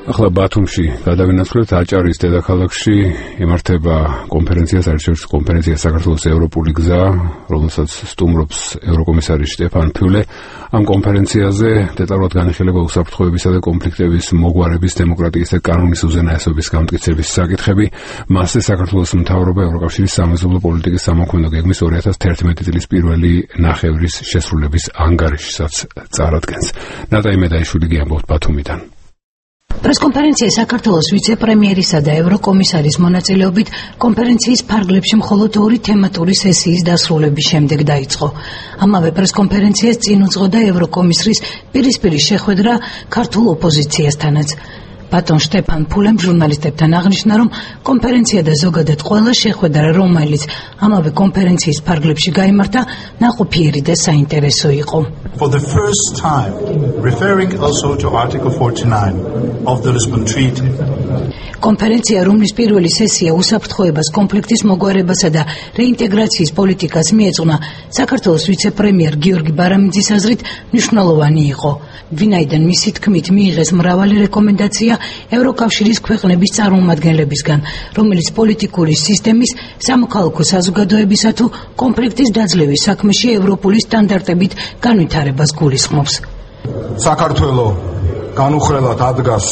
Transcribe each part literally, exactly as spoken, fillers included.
ახლა ბათუმში გადავინაცვლებთ აჭარის დედაქალაქში იმართება კონფერენცია, საერთაშორისო კონფერენცია საქართველოს ევროპული გზა, რომელსაც სტუმრობს ევროკომისარი შტეფან ფიულე. ამ კონფერენციაზე დეტალურად განიხილება უსაფრთხოებისა და კონფლიქტების მოგვარების, დემოკრატიის და კანონის უზენაესობის გამტკიცების საკითხები. მასზე საქართველოს მთავრობა ევროკავშირის სამეზობლო პოლიტიკის სამოქმედო გეგმის ორი ათას თერთმეტი წლის პირველი ნახევრის შესრულების ანგარიშსაც წარადგენს. ნატაი მედაიშვილი გიამბობთ ბათუმიდან. პრესკონფერენცია საქართველოს ვიცე-პრემიერისა და ევროკომისარის მონაწილეობით კონფერენციის ფარგლებში მხოლოდ ორი თემატური სესიის დასრულების შემდეგ დაიწყო. ამავე პრესკონფერენციას წინ უძღოდა ევროკომისრის პირისპირი შეხვედრა ქართულ ოპოზიციასთანაც. ბატონ შტეფან ფულემ ჟურნალისტებთან აღნიშნა, რომ კონფერენცია და ზოგადად ყველა შეხვედრა, რომელიც ამავე კონფერენციის ფარგლებში გაიმართა, ნაყოფიერი და საინტერესო იყო. For the first time, referring also to Article forty-nine of the Lisbon Treaty. კონფერენცია, რომლის პირველი სესია უსაფრთხოებას, კონფლიქტის მოგვარებასა და რეინტეგრაციის პოლიტიკას მიეძღვნა, საქართველოს ვიცე-პრემიერ გიორგი ბარამიძის აზრით მნიშვნელოვანი იყო. ვინაიდან მისი თქმით მიიღეს მრავალი რეკომენდაცია ევროკავშირის ქვეყნების წარმომადგენლებისგან, რომელიც პოლიტიკური სისტემის, სამოქალაქო საზოგადოებისა თუ კონფლიქტის დაძლევის საქმეში ევროპული სტანდარტებით განვითარებას გულისხმობს. საქართველო განუხრელად ადგას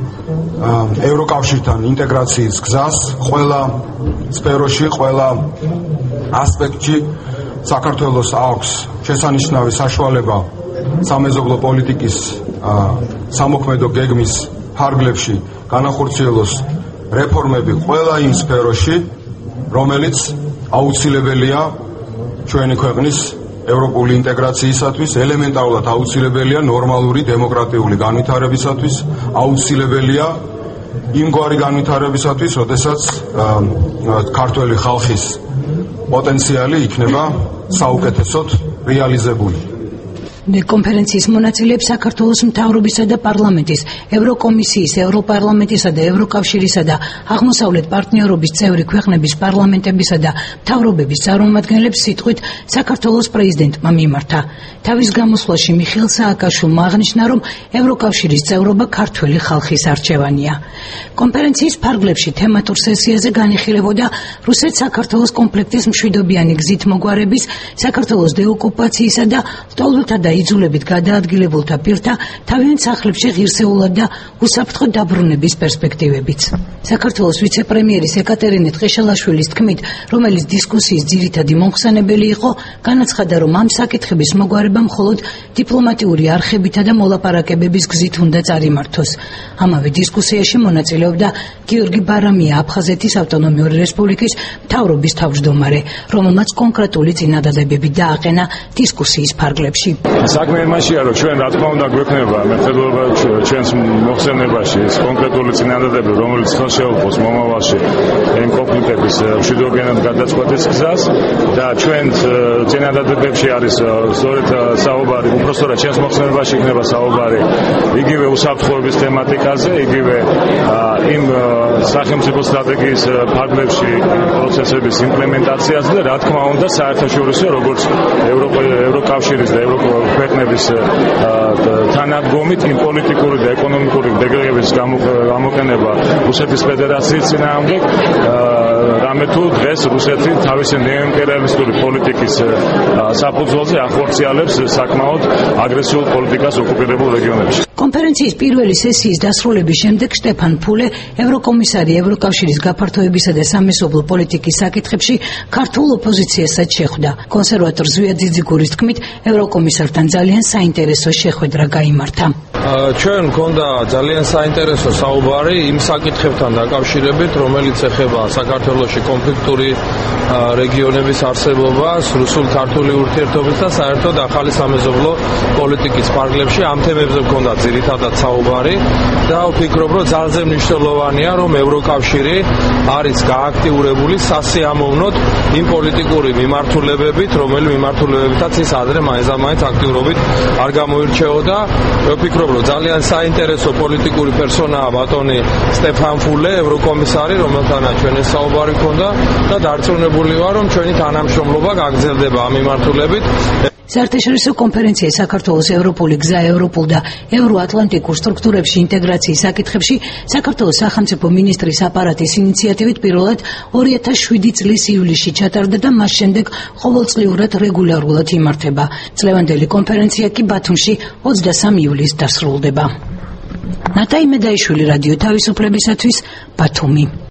ევროკავშირთან ინტეგრაციის გზას, ყველა სფეროში, ყველა ასპექტში საქართველოს აქვს შესანიშნავი საშუალება სამეზობლო პოლიტიკის სამოქმედო გეგმის ფარგლებში განახორციელოს რეფორმები ყველა იმ სფეროში, რომელიც აუცილებელია ჩვენი ქვეყნის ევროპული ინტეგრაციისათვის, ელემენტარულად აუცილებელია ნორმალური დემოკრატიული განვითარებისათვის, აუცილებელია იმგვარი განვითარებისათვის, როდესაც ქართველი ხალხის პოტენციალი იქნება საუკეთესოდ რეალიზებული. კონფერენციის მონაწილეებს საქართველოს მთავრობისა და პარლამენტის, ევროკომისიის, ევროპარლამენტისა და ევროკავშირისა და აღმოსავლეთ პარტნიორობის წევრი ქვეყნების პარლამენტებისა და მთავრობების წარმომადგენლებს სიტყვით საქართველოს პრეზიდენტმა მიმართა. თავის გამოსვლაში მიხეილ სააკაშვილმა აღნიშნა, რომ ევროკავშირის წევრობა ქართველი ხალხის არჩევანია. კონფერენციის ფარგლებში თემატურ სესიაზე განიხილებოდა რუსეთ-საქართველოს კონფლიქტის მშვიდობიანი გზით მოგვარების, საქართველოს დეოკუპაციისა და ლტოლვილთა და იძულებით გადაადგილებულთა პირთა თავიანთ სახლებში ღირსეულად და უსაფრთხო დაბრუნების პერსპექტივებიც. საქართველოს ვიცე-პრემიერის ეკატერინე ტყეშელაშვილის თქმით, რომელიც დისკუსიის ძირითადი მომხსენებელი იყო, განაცხადა, რომ ამ საკითხების მოგვარება მხოლოდ დიპლომატიური არხებითა და მოლაპარაკებების გზით უნდა წარიმართოს. ამავე დისკუსიაში მონაწილეობდა გიორგი ბარამია, აფხაზეთის ავტონომიური რესპუბლიკის მთავრობის თავმჯდომარე, რომელმაც კონკრეტული წინადადებები დააყენა დისკუსიის ფარგლებში. საქმე იმაშია, რომ ჩვენ რა თქმა უნდა გვექნება მეთოდობა ჩვენს მოხსენებაში ეს კონკრეტული წინადადები, რომელიც ხელს შეუწყოს მომავალში იმ კონფლიქტების მშვიდობიანად გადაწყვეტის გზას და ჩვენ წინადადებებში არის სწორედ საუბარი, უბრალოდ ჩვენს მოხსენებაში იქნება საუბარი იგივე უსაფრთხოების თემატიკაზე, იგივე იმ სახელმწიფო სტრატეგიის ფარგლებში პროცესების იმპლემენტაციაზე და რა თქმა უნდა საერთაშორისო როგორც ევროკავშირის და ევროკავშირის ქვეყნების თანადგომით იმ პოლიტიკური და ეკონომიკური დეგრეგების გამოყენება რუსეთის ფედერაციის წინააღმდეგ, რამე თუ დღეს რუსეთი თავისი ნეოიმპერიალისტური პოლიტიკის საფუძველზე ახორციელებს საკმაოდ აგრესიულ პოლიტიკას ოკუპირებულ რეგიონებში. კონფერენციის პირველი სესიის დასრულების შემდეგ შტეფან ფულე, ევროკომისარი ევროკავშირის გაფართოებისა და სამეზობლო პოლიტიკის საკითხებში ქართულ ოპოზიციასაც შეხვდა. კონსერვატორ ზვია ძიძიგურის თქმით, ევროკომისართან ძალიან საინტერესო შეხვედრა გაიმართა. ჩვენ მქონდა ძალიან საინტერესო საუბარი იმ საკითხებთან დაკავშირებით, რომელიც ეხება საქართველოში კონფლიქტური რეგიონების არსებობას, რუსულ-ქართული ურთიერთობებს და საერთოდ ახალი სამეზობლო პოლიტიკის ფარგლებში ამ თემებზე მქონდა ძირითადად საუბარი და ვფიქრობ, რომ ძალიან მნიშვნელოვანია, რომ ევროკავშირი არის გააქტიურებული სასიამოვნოდ იმ პოლიტიკური მიმართულებებით, რომელი მიმართულებებითაც ის ადრე მაინც-მაინც აქტიურობით არ გამოირჩეოდა. ვფიქრობ, რომ ძალიან საინტერესო პოლიტიკური პერსონაა ბატონი სტეფან ფულე, ევროკომისარი, რომელთანაც ჩვენ ეს საუბარი საუბარი ქონდა და დარწმუნებული ვარ, რომ ჩვენი თანამშრომლობა გაგრძელდება ამ მიმართულებით. საერთაშორისო კონფერენცია საქართველოს ევროპული გზა ევროპულ და ევროატლანტიკურ სტრუქტურებში ინტეგრაციის საკითხებში საქართველოს სახელმწიფო მინისტრის აპარატის ინიციატივით პირველად ორი ათას შვიდი წლის ივლისში ჩატარდა და მას შემდეგ ყოველწლიურად რეგულარულად იმართება. წლევანდელი კონფერენცია კი ბათუმში ოცდასამი ივლისს დასრულდება. ნატაი მედაიშვილი, რადიო თავისუფლებისათვის, ბათუმი.